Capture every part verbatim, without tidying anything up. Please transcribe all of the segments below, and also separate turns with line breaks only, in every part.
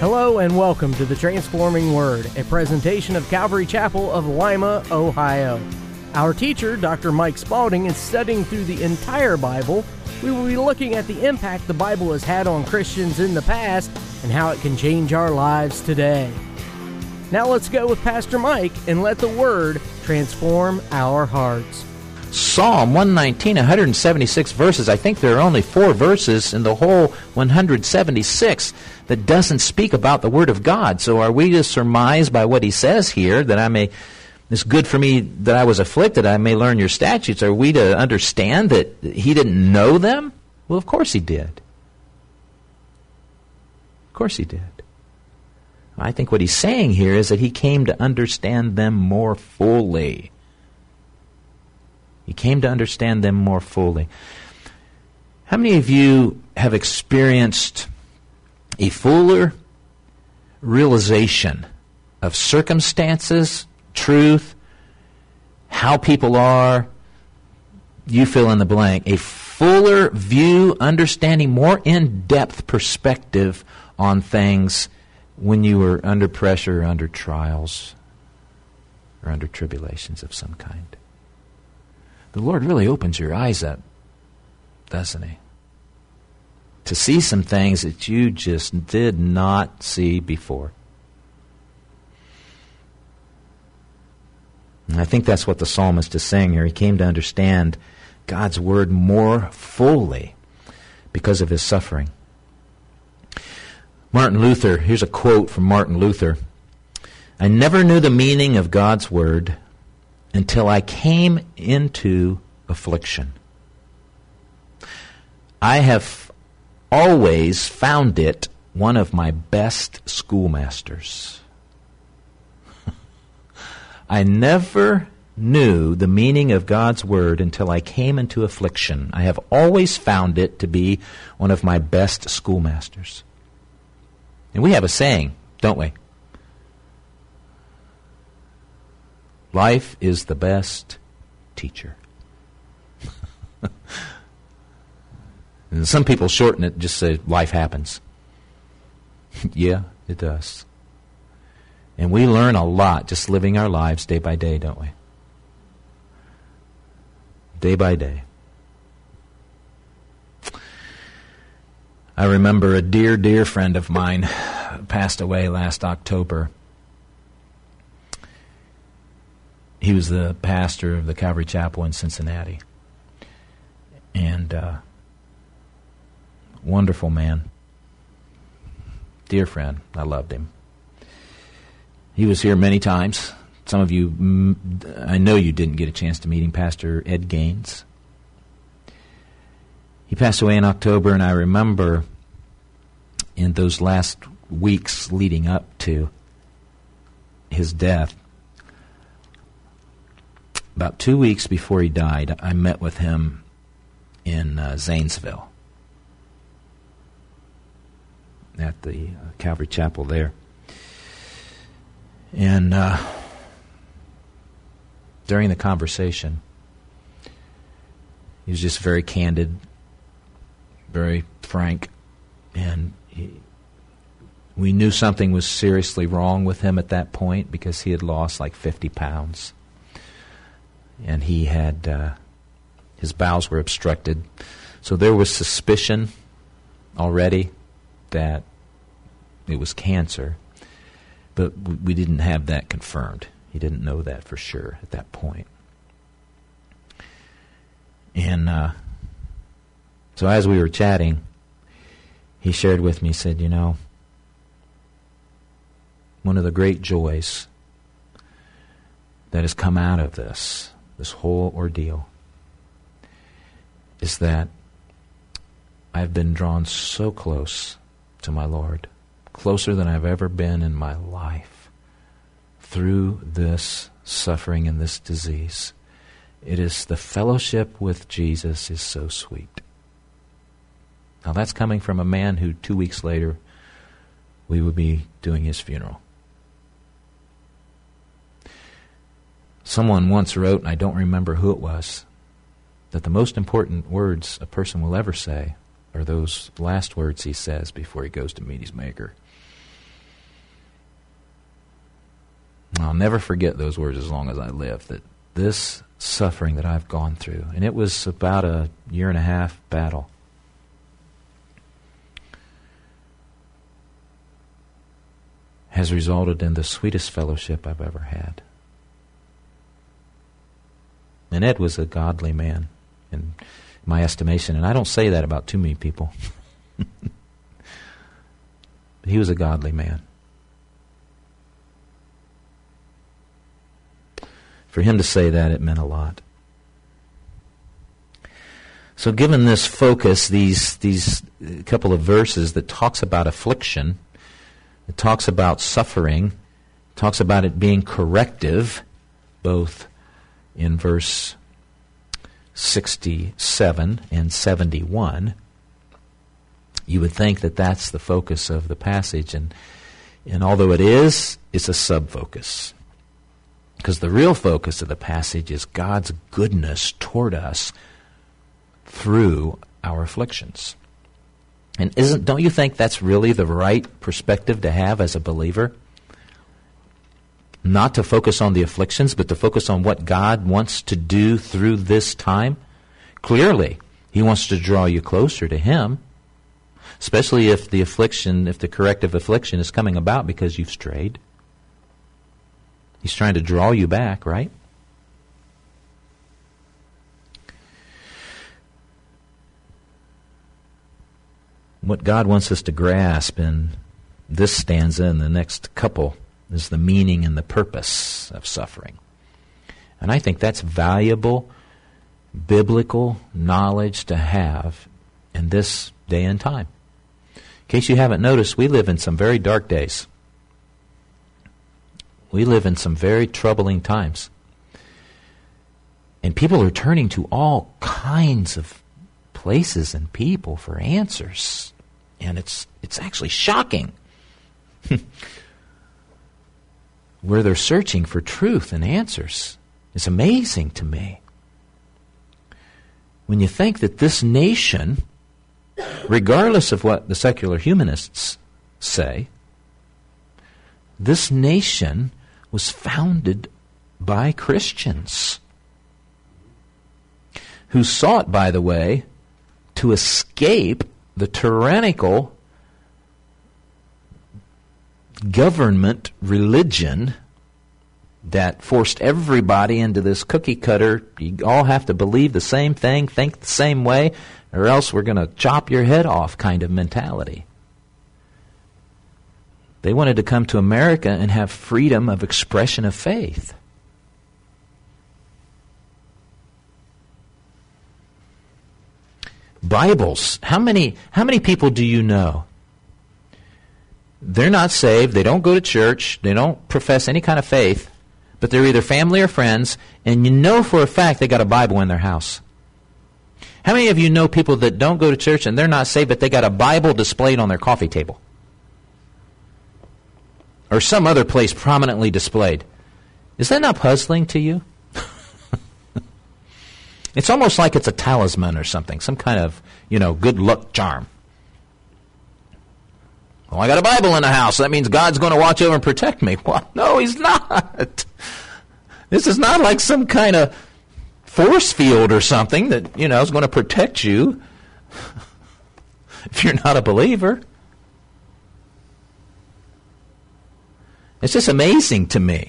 Hello and welcome to the Transforming Word, a presentation of Calvary Chapel of Lima, Ohio. Our teacher, Doctor Mike Spalding, is studying through the entire Bible. We will be looking at the impact the Bible has had on Christians in the past and how it can change our lives today. Now let's go with Pastor Mike and let the Word transform our hearts.
Psalm one nineteen, one hundred seventy-six verses. I think there are only four verses in the whole one hundred seventy-six that doesn't speak about the Word of God. So are we to surmise by what he says here that I may, it's good for me that I was afflicted, I may learn your statutes? Are we to understand that he didn't know them? Well, of course he did. Of course he did. I think what he's saying here is that he came to understand them more fully. He came to understand them more fully. How many of you have experienced a fuller realization of circumstances, truth, how people are, you fill in the blank, a fuller view, understanding, more in-depth perspective on things when you were under pressure, or under trials, or under tribulations of some kind? The Lord really opens your eyes up, doesn't he? To see some things that you just did not see before. And I think that's what the psalmist is saying here. He came to understand God's Word more fully because of his suffering. Martin Luther, here's a quote from Martin Luther. "I never knew the meaning of God's Word until I came into affliction. I have always found it one of my best schoolmasters." I never knew the meaning of God's Word until I came into affliction. I have always found it to be one of my best schoolmasters. And we have a saying, don't we? Life is the best teacher. And some people shorten it, just say, life happens. Yeah, it does. And we learn a lot just living our lives day by day, don't we? Day by day. I remember a dear, dear friend of mine passed away last October. He was the pastor of the Calvary Chapel in Cincinnati. And uh, wonderful man. Dear friend. I loved him. He was here many times. Some of you, I know you didn't get a chance to meet him, Pastor Ed Gaines. He passed away in October, and I remember in those last weeks leading up to his death, about two weeks before he died, I met with him in uh, Zanesville at the uh, Calvary Chapel there. And uh, during the conversation, he was just very candid, very frank, and he, we knew something was seriously wrong with him at that point because he had lost like fifty pounds. And he had, uh, his bowels were obstructed. So there was suspicion already that it was cancer. But we didn't have that confirmed. He didn't know that for sure at that point. And uh, so as we were chatting, he shared with me, he said, you know, one of the great joys that has come out of this, this whole ordeal, is that I've been drawn so close to my Lord, closer than I've ever been in my life, through this suffering and this disease. It is the fellowship with Jesus is so sweet. Now that's coming from a man who two weeks later we would be doing his funeral. Someone once wrote, and I don't remember who it was, that the most important words a person will ever say are those last words he says before he goes to meet his Maker. And I'll never forget those words as long as I live, that this suffering that I've gone through, and it was about a year and a half battle, has resulted in the sweetest fellowship I've ever had. And Ed was a godly man in my estimation, and I don't say that about too many people. He was a godly man. For him to say that, it meant a lot. So given this focus, these these couple of verses that talks about affliction, it talks about suffering, it talks about it being corrective, both in verse sixty-seven and seventy-one. You would think that that's the focus of the passage, and and although it is, it's a sub-focus. Because the real focus of the passage is God's goodness toward us through our afflictions. And isn't don't you think that's really the right perspective to have as a believer? Not to focus on the afflictions, but to focus on what God wants to do through this time. Clearly, He wants to draw you closer to Him, especially if the affliction, if the corrective affliction is coming about because you've strayed. He's trying to draw you back, right? What God wants us to grasp in this stanza and the next couple is the meaning and the purpose of suffering. And I think that's valuable biblical knowledge to have in this day and time. In case you haven't noticed, we live in some very dark days. We live in some very troubling times. And people are turning to all kinds of places and people for answers. And it's it's actually shocking where they're searching for truth and answers. It's amazing to me. When you think that this nation, regardless of what the secular humanists say, this nation was founded by Christians who sought, by the way, to escape the tyrannical government religion that forced everybody into this cookie cutter, you all have to believe the same thing, think the same way, or else we're going to chop your head off kind of mentality. They wanted to come to America and have freedom of expression of faith. Bibles. How many, how many people do you know? They're not saved, they don't go to church, they don't profess any kind of faith, but they're either family or friends, and you know for a fact they got a Bible in their house. How many of you know people that don't go to church and they're not saved, but they got a Bible displayed on their coffee table? Or some other place prominently displayed? Is that not puzzling to you? It's almost like it's a talisman or something, some kind of, you know, good luck charm. Well, I got a Bible in the house. That means God's going to watch over and protect me. Well, no, He's not. This is not like some kind of force field or something that, you know, is going to protect you if you're not a believer. It's just amazing to me.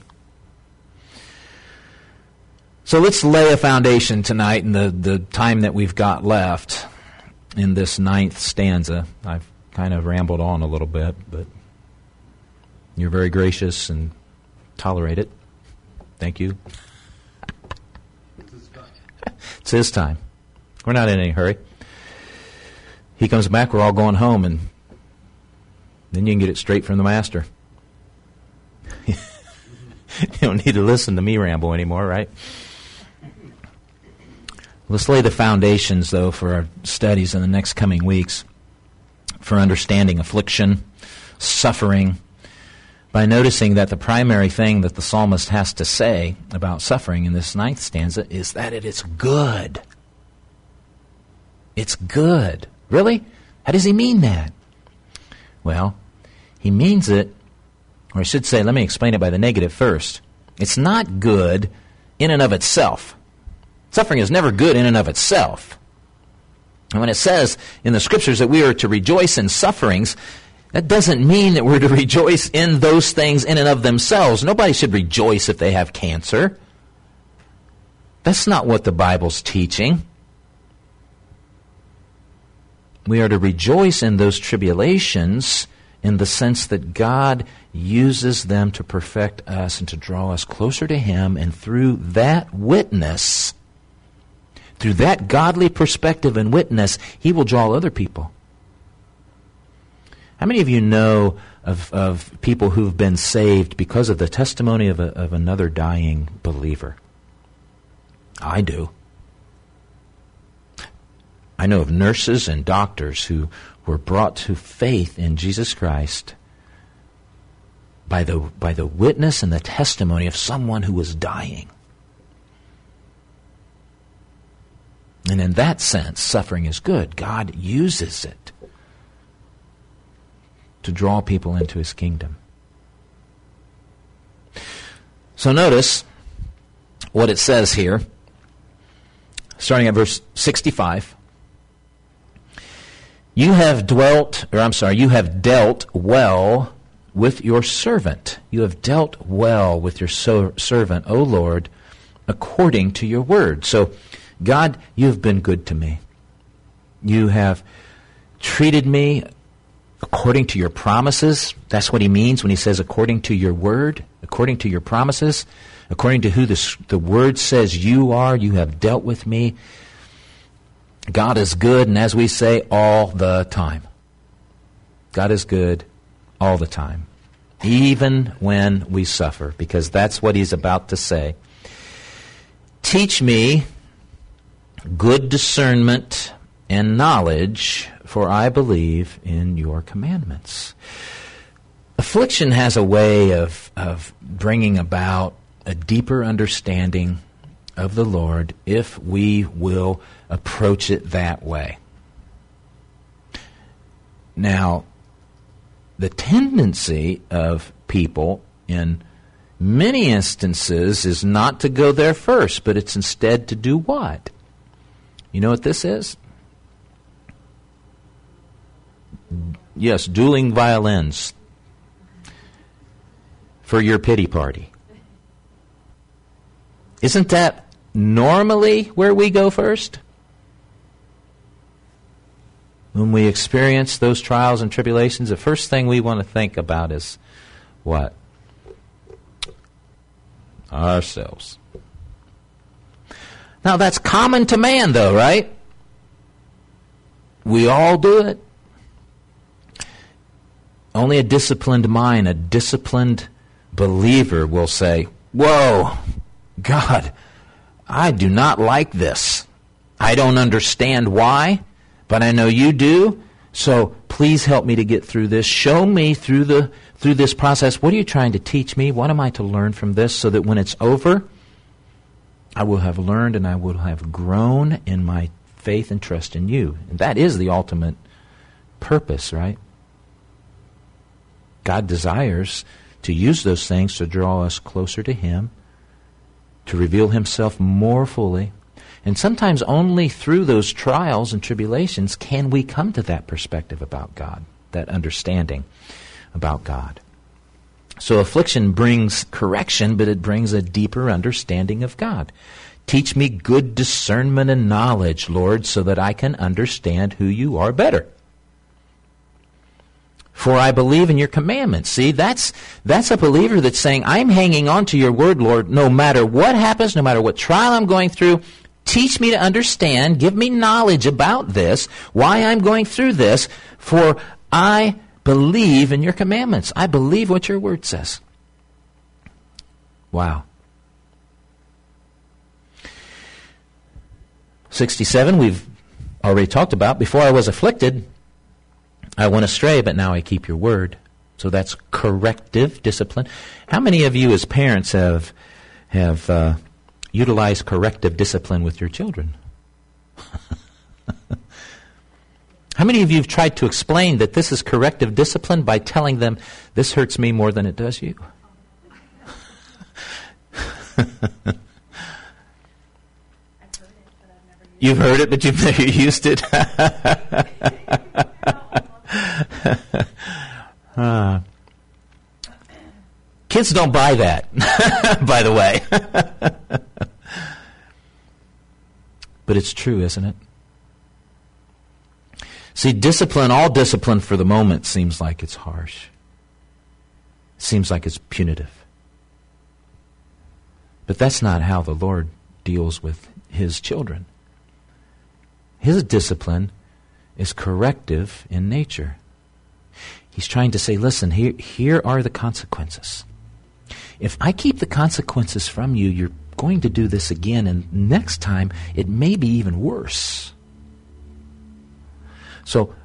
So let's lay a foundation tonight in the, the time that we've got left in this ninth stanza. I've kind of rambled on a little bit, but you're very gracious and tolerate it. Thank you. It's His time. We're not in any hurry. He comes back, we're all going home, and then you can get it straight from the Master. You don't need to listen to me ramble anymore, right? Let's lay the foundations, though, for our studies in the next coming weeks for understanding affliction, suffering, by noticing that the primary thing that the psalmist has to say about suffering in this ninth stanza is that it is good. It's good. Really? How does he mean that? Well, he means it, or I should say, let me explain it by the negative first. It's not good in and of itself. Suffering is never good in and of itself. And when it says in the Scriptures that we are to rejoice in sufferings, that doesn't mean that we're to rejoice in those things in and of themselves. Nobody should rejoice if they have cancer. That's not what the Bible's teaching. We are to rejoice in those tribulations in the sense that God uses them to perfect us and to draw us closer to Him, and through that witness, through that godly perspective and witness, He will draw other people. How many of you know of, of people who've been saved because of the testimony of, a, of another dying believer? I do. I know of nurses and doctors who were brought to faith in Jesus Christ by the, by the witness and the testimony of someone who was dying. And in that sense, suffering is good. God uses it to draw people into His kingdom. So notice what it says here, starting at verse sixty-five. You have dwelt, or I'm sorry, you have dealt well with your servant. You have dealt well with your so- servant, O Lord, according to your word. So, God, you have been good to me. You have treated me according to your promises. That's what He means when He says according to your word, according to your promises, according to who the, the word says you are. You have dealt with me. God is good, and as we say, all the time. God is good all the time, even when we suffer, because that's what He's about to say. Teach me good discernment and knowledge, for I believe in your commandments. Affliction has a way of, of bringing about a deeper understanding of the Lord if we will approach it that way. Now, the tendency of people in many instances is not to go there first, but it's instead to do what? You know what this is? Yes, dueling violins for your pity party. Isn't that normally where we go first? When we experience those trials and tribulations, the first thing we want to think about is what? Ourselves. Now that's common to man though, right? We all do it. Only a disciplined mind, a disciplined believer will say, whoa, God, I do not like this. I don't understand why, but I know you do. So please help me to get through this. Show me through the through this process. What are you trying to teach me? What am I to learn from this so that when it's over, I will have learned and I will have grown in my faith and trust in you. And that is the ultimate purpose, right? God desires to use those things to draw us closer to Him, to reveal Himself more fully. And sometimes only through those trials and tribulations can we come to that perspective about God, that understanding about God. So affliction brings correction, but it brings a deeper understanding of God. Teach me good discernment and knowledge, Lord, so that I can understand who you are better. For I believe in your commandments. See, that's that's a believer that's saying, I'm hanging on to your word, Lord, no matter what happens, no matter what trial I'm going through. Teach me to understand, give me knowledge about this, why I'm going through this, for I believe in your commandments. I believe what your word says. Wow. sixty-seven, we've already talked about. Before I was afflicted, I went astray, but now I keep your word. So that's corrective discipline. How many of you as parents have have uh, utilized corrective discipline with your children? How many of you have tried to explain that this is corrective discipline by telling them, this hurts me more than it does you? You've heard it, but you've never used it. uh, kids don't buy that, by the way. But it's true, isn't it? See, discipline, all discipline for the moment seems like it's harsh. Seems like it's punitive. But that's not how the Lord deals with His children. His discipline is corrective in nature. He's trying to say, listen, here, here are the consequences. If I keep the consequences from you, you're going to do this again, and next time it may be even worse. So,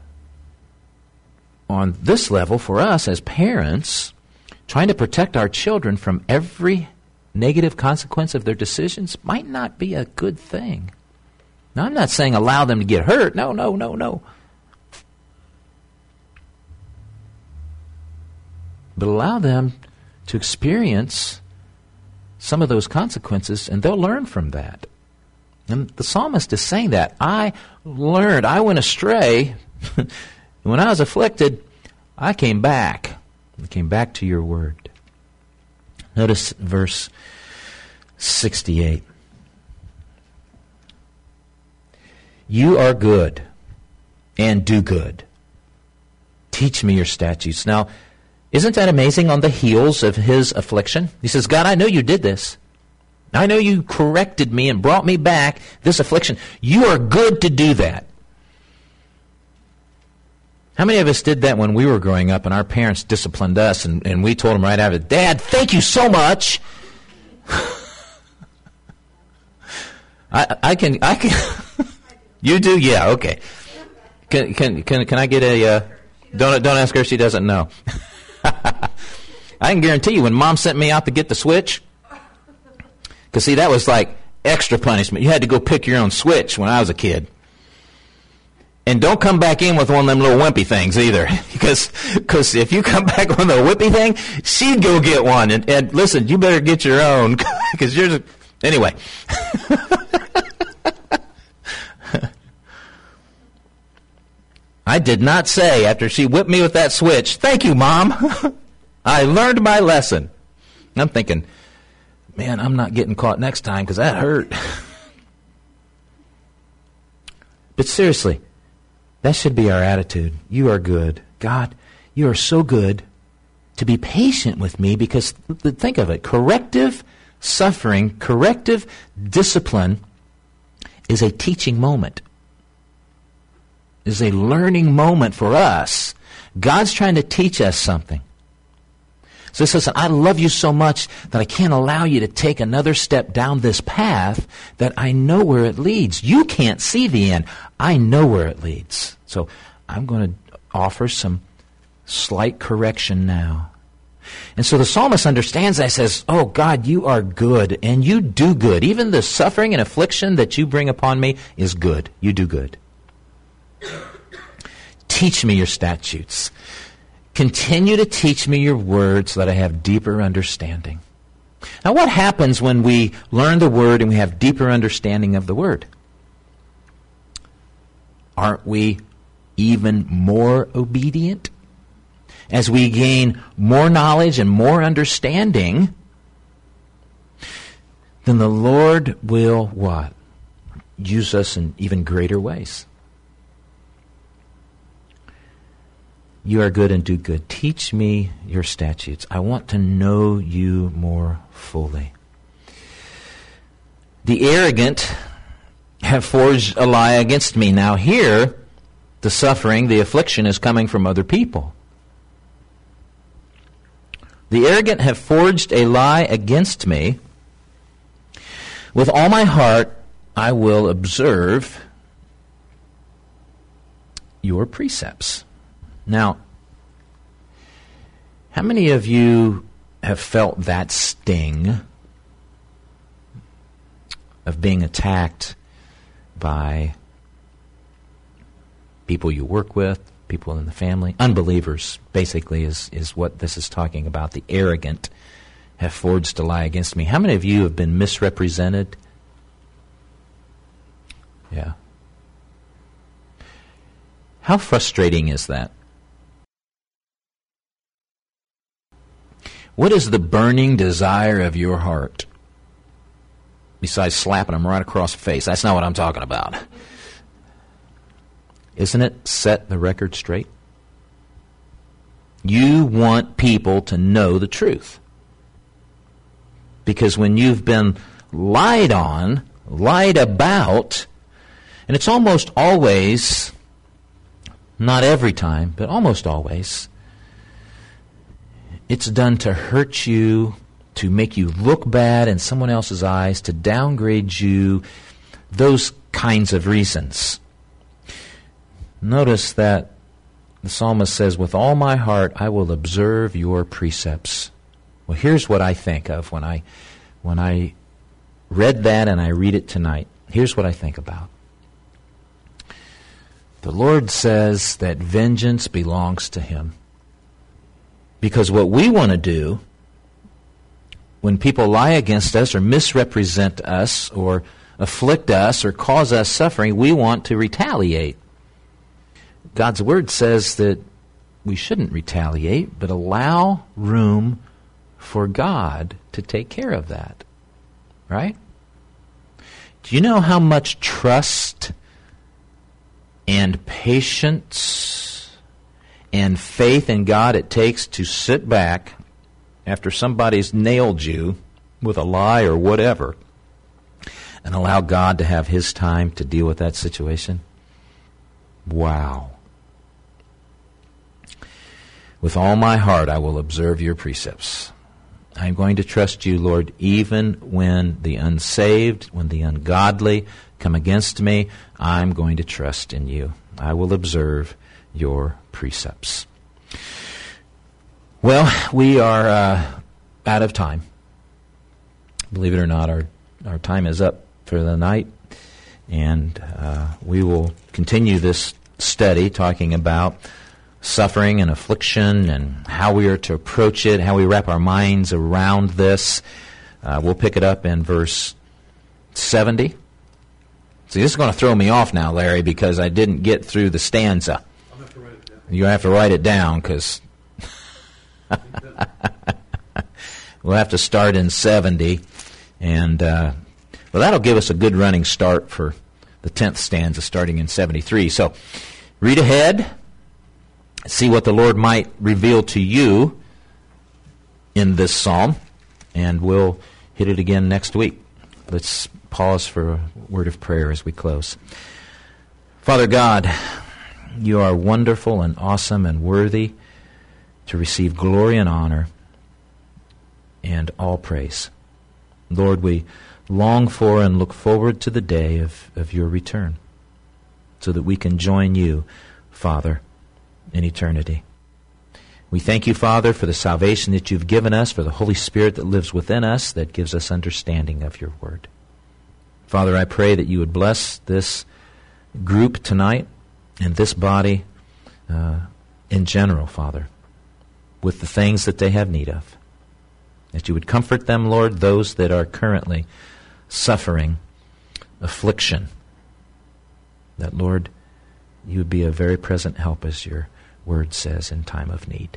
on this level, for us as parents, trying to protect our children from every negative consequence of their decisions might not be a good thing. Now, I'm not saying allow them to get hurt. No, no, no, no. But allow them to experience some of those consequences, and they'll learn from that. And the psalmist is saying that. I learned, I went astray. When I was afflicted, I came back. I came back to your word. Notice verse sixty-eight. You are good and do good. Teach me your statutes. Now, isn't that amazing on the heels of his affliction? He says, God, I know you did this. I know you corrected me and brought me back this affliction. You are good to do that. How many of us did that when we were growing up and our parents disciplined us and, and we told them right after, Dad, thank you so much. I, I can, I can, you do? Yeah, okay. Can, can, can, can I get a, uh, don't, don't ask her, she doesn't know. I can guarantee you when Mom sent me out to get the switch, because see, that was like extra punishment. You had to go pick your own switch when I was a kid. And don't come back in with one of them little wimpy things either. Because cause if you come back with a wimpy thing, she'd go get one. And, and listen, you better get your own. Because yours... A, anyway. I did not say, after she whipped me with that switch, thank you, Mom. I learned my lesson. I'm thinking, man, I'm not getting caught next time because that hurt. But seriously, that should be our attitude. You are good. God, you are so good to be patient with me because, think of it, corrective suffering, corrective discipline is a teaching moment. Is a learning moment for us. God's trying to teach us something. So he says, I love you so much that I can't allow you to take another step down this path that I know where it leads. You can't see the end. I know where it leads. So I'm going to offer some slight correction now. And so the psalmist understands that. He says, oh God, you are good and you do good. Even the suffering and affliction that you bring upon me is good. You do good. Teach me your statutes. Continue to teach me your word so that I have deeper understanding. Now, what happens when we learn the word and we have deeper understanding of the word? Aren't we even more obedient? As we gain more knowledge and more understanding, then the Lord will what? Use us in even greater ways. You are good and do good. Teach me your statutes. I want to know you more fully. The arrogant have forged a lie against me. Now here, the suffering, the affliction is coming from other people. The arrogant have forged a lie against me. With all my heart, I will observe your precepts. Now, how many of you have felt that sting of being attacked by people you work with, people in the family? Unbelievers, basically, is, is what this is talking about. The arrogant have forged a lie against me. How many of you have been misrepresented? Yeah. How frustrating is that? What is the burning desire of your heart? Besides slapping them right across the face. That's not what I'm talking about. Isn't it set the record straight? You want people to know the truth. Because when you've been lied on, lied about, and it's almost always, not every time, but almost always, it's done to hurt you, to make you look bad in someone else's eyes, to downgrade you, those kinds of reasons. Notice that the psalmist says, with all my heart I will observe your precepts. Well, here's what I think of when I when I read that and I read it tonight. Here's what I think about. The Lord says that vengeance belongs to Him. Because what we want to do when people lie against us or misrepresent us or afflict us or cause us suffering, we want to retaliate. God's Word says that we shouldn't retaliate, but allow room for God to take care of that. Right? Do you know how much trust and patience and faith in God it takes to sit back after somebody's nailed you with a lie or whatever and allow God to have His time to deal with that situation? Wow. With all my heart I will observe your precepts. I'm going to trust you, Lord, even when the unsaved, when the ungodly come against me, I'm going to trust in you. I will observe your precepts. Well, we are uh, out of time. Believe it or not, our, our time is up for the night. And uh, we will continue this study talking about suffering and affliction and how we are to approach it, how we wrap our minds around this. Uh, we'll pick it up in verse seventy. See, this is going to throw me off now, Larry, because I didn't get through the stanza.
I'll have to write it down.
You have to write it down, because we'll have to start in seventy. And, uh, well, that'll give us a good running start for the tenth stanza starting in seventy-three. So, read ahead. See what the Lord might reveal to you in this psalm, and we'll hit it again next week. Let's pause for a word of prayer as we close. Father God, you are wonderful and awesome and worthy to receive glory and honor and all praise. Lord, we long for and look forward to the day of, of your return so that we can join you, Father, in eternity. We thank you, Father, for the salvation that you've given us, for the Holy Spirit that lives within us that gives us understanding of your word. Father, I pray that you would bless this group tonight and this body uh, in general, Father, with the things that they have need of. That you would comfort them, Lord, those that are currently suffering affliction. That, Lord, you would be a very present help, as your word says, in time of need.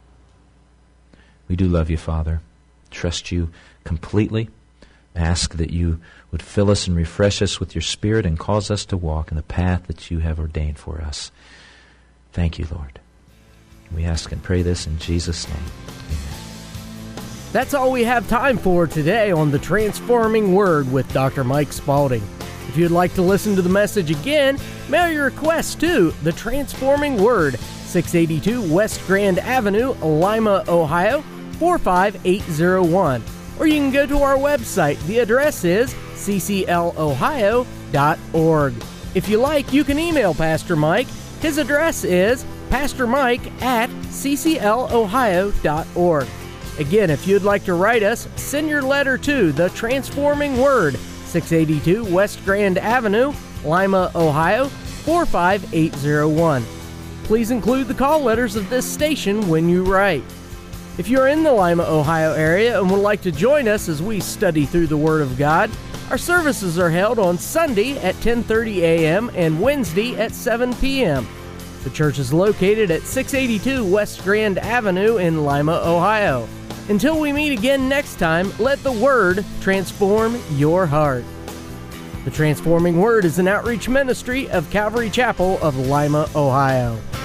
We do love you, Father. Trust you completely. Ask that you would fill us and refresh us with your Spirit and cause us to walk in the path that you have ordained for us. Thank you, Lord. We ask and pray this in Jesus' name. Amen.
That's all we have time for today on The Transforming Word with Doctor Mike Spaulding. If you'd like to listen to the message again, mail your request to The Transforming Word, six eighty-two West Grand Avenue, Lima, Ohio, four five eight zero one. Or you can go to our website. The address is c c l ohio dot org. If you like, you can email Pastor Mike. His address is pastor mike at c c l ohio dot org. Again, if you'd like to write us, send your letter to The Transforming Word, six eighty-two West Grand Avenue, Lima, Ohio, four five eight zero one. Please include the call letters of this station when you write. If you're in the Lima, Ohio area and would like to join us as we study through the Word of God, our services are held on Sunday at ten thirty a.m. and Wednesday at seven p.m. The church is located at six eighty-two West Grand Avenue in Lima, Ohio. Until we meet again next time, let the Word transform your heart. The Transforming Word is an outreach ministry of Calvary Chapel of Lima, Ohio.